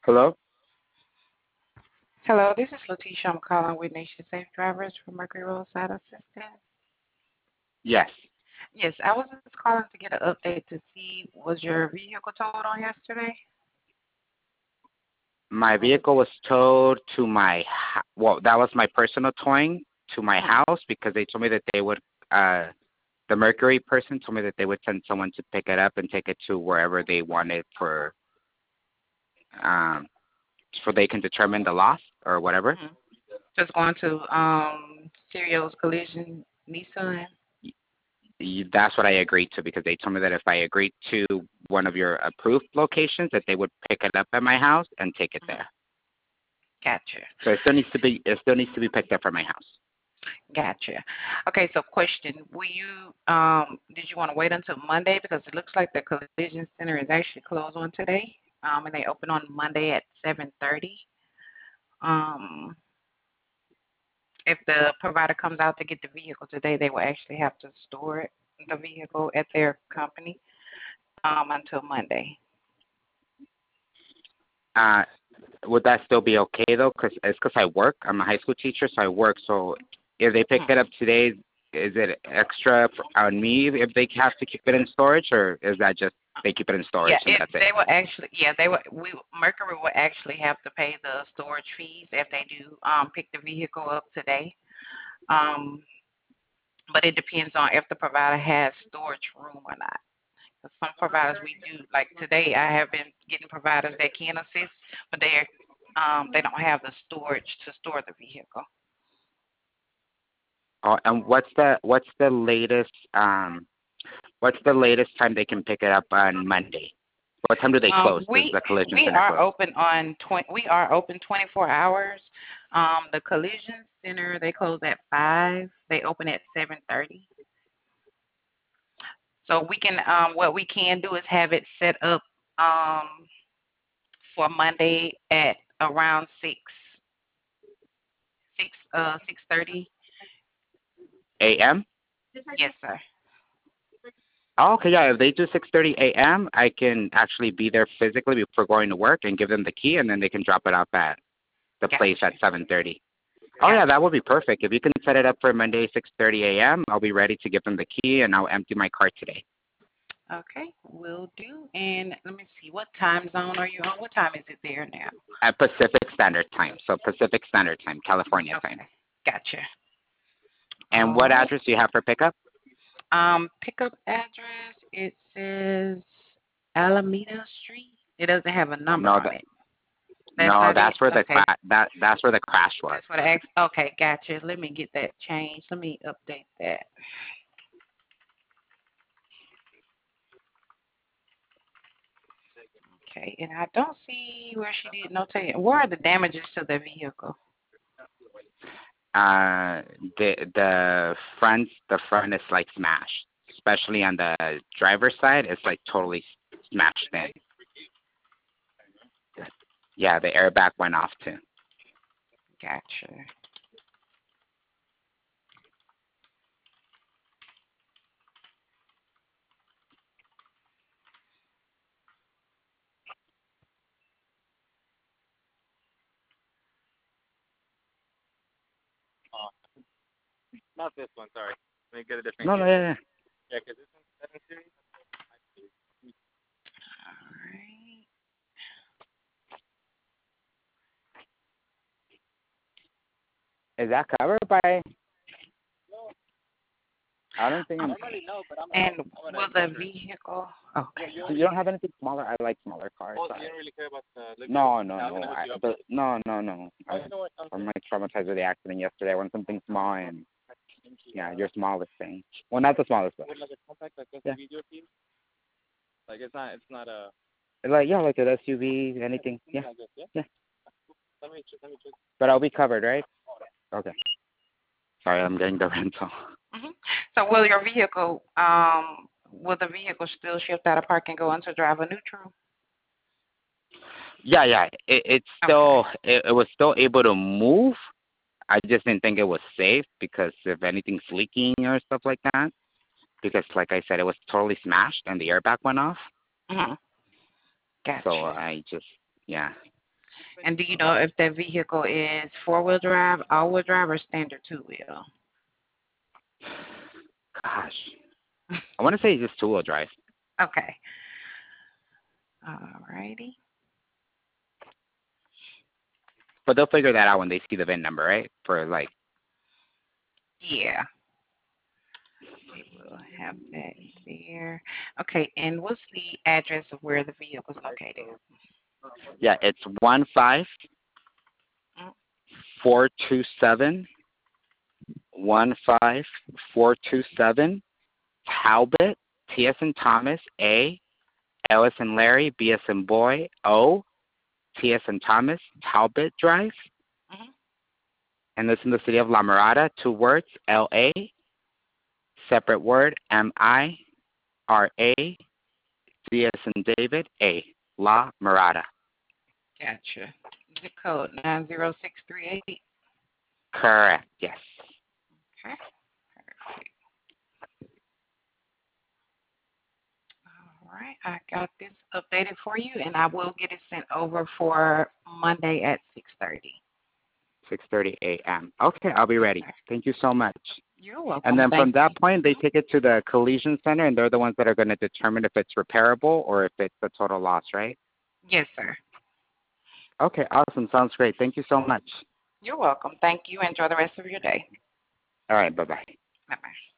Hello? Hello, this is Letitia. I'm calling with Nation Safe Drivers for Mercury Roadside Assistance. Yes. Yes, I was just calling to get an update to see was your vehicle towed on yesterday? My vehicle was towed to well, that was my personal towing to my Mhm. house because they told me that they would, the Mercury person told me that they would send someone to pick it up and take it to wherever they wanted um, for they can determine the loss or whatever. Mhm. Just going to Serio's Collision Nissan. That's what I agreed to because they told me that if I agreed to one of your approved locations, that they would pick it up at my house and take it Mhm. there. Gotcha. So it still needs to be picked up from my house. Gotcha. Okay, so question: Will you did you want to wait until Monday because it looks like the collision center is actually closed on today, and they open on Monday at 7:30. Um, if the provider comes out to get the vehicle today, they will actually have to store the vehicle at their company until Monday. Uh, would that still be okay though? Because I work. I'm a high school teacher, so I work. So if they pick Hmm. it up today, is it extra on me if they have to keep it in storage, or is that just they keep it in storage Yeah, and that's it? they will actually they will we Mercury will actually have to pay the storage fees if they do pick the vehicle up today. Um, but it depends on if the provider has storage room or not. 'Cause some providers we do like today I have been getting providers that can assist, but they don't have the storage to store the vehicle. Oh, and what's the latest time they can pick it up on Monday? What time do they close? Does We the collision we center are close? open on 20, we are open 24 hours. The collision center they close at 5. They open at 7:30. So we can what we can do is have it set up um for Monday at around 6:30. A.M. Yes, sir. Oh, okay, yeah. If they do 6:30 a.m., I can actually be there physically before going to work and give them the key, and then they can drop it off at the place Gotcha. at 7:30. Oh yeah, that Gotcha. would be perfect. If you can set it up for Monday 6:30 a.m., I'll be ready to give them the key, and I'll empty my car today. Okay, will do. And let me see, what time zone are you on? What time is it there now? At Pacific Standard Time, so Pacific Standard Time, California time. Okay, gotcha. And All what right. address do you have for pickup? Pickup address, it says Alameda Street. It doesn't have a number No, on that it. That's no, not it? Okay. that's where the crash was. That's what I asked. Okay, gotcha. Let me get that changed. Let me update that. Okay, and I don't see where she did notate. Where are the damages to the vehicle? Uh, the front is like smashed, especially on the driver's side. It's like totally smashed in. Yeah, the airbag went off too. Gotcha. No, no, yeah, All right. yeah. Is that covered by? I don't think I'm. Okay. And will the vehicle? Okay. So you don't have anything smaller? I like smaller cars. No, no, no. No, no, no. I'm like traumatized with the accident yesterday. I want something small and yeah, your smallest thing. Well, not the smallest, but yeah. Like yeah, like an SUV, anything. Yeah, yeah. But I'll be covered, right? Okay. Sorry, I'm getting the rental. Hmm. So will the vehicle still shift out of park and go into driver neutral? Yeah, yeah. Okay. It was still able to move. I just didn't think it was safe because if anything's leaking or stuff like that. Because like I said, it was totally smashed and the airbag went off. Hmm. So Gotcha. I just yeah. And do you know if that vehicle is four-wheel drive, all-wheel drive, or standard two-wheel? Gosh, I want to say just two-wheel drive. Okay. Alrighty. But they'll figure that out when they see the VIN number, right? For like. Yeah. We will have that there. Okay, and what's the address of where the vehicle is located? Yeah, it's 15427 15427 Talbot, T as in Thomas, A, L as in Larry, B as in boy, O, T as in Thomas, Talbot Drive. Mm-hmm. And this in the city of La Mirada, 2 words, L-A, separate word, M-I-R-A, D as in David, A, La Mirada. Gotcha. Zip code 90638. Correct, yes. Okay. Perfect. All right. I got this updated for you, and I will get it sent over for Monday at 6:30. 6:30 a.m. Okay, I'll be ready. Thank you so much. You're welcome. And then from that you. point, they take it to the collision center, and they're the ones that are going to determine if it's repairable or if it's a total loss, right? Yes, sir. Okay, awesome. Sounds great. Thank you so much. You're welcome. Thank you. Enjoy the rest of your day. All right, bye-bye. Bye-bye.